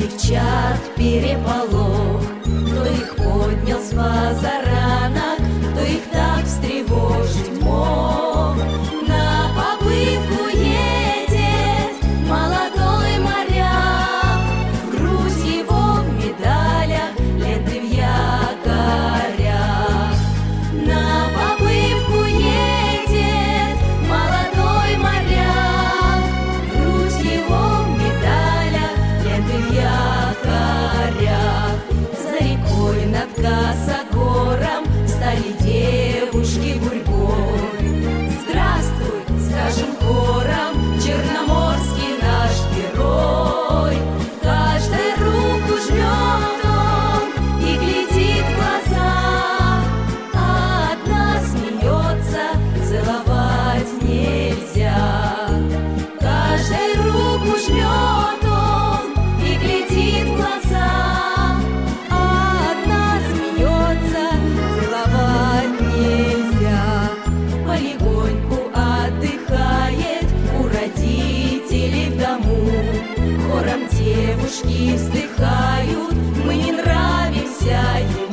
девчат переполох. Кто их поднял с позаранок, кто их так встревожить мог? На побывку едет молодой моряк, грудь его в медалях, ленты в якорях. На побывку едет молодой моряк, грудь его в медалях, ленты в якорях. За рекой над Косогором стали девушки гурьбой. Здравствуй, скажем хором, черноморский наш герой. Каждой руку жмет он и глядит в глаза, а одна смеется, целовать нельзя. Каждой руку жмет он и глядит в глаза, а одна смеется, целовать нельзя. Полегоньку отдыхает у родителей в дому. Хором девушки вздыхают: мы не нравимся ему.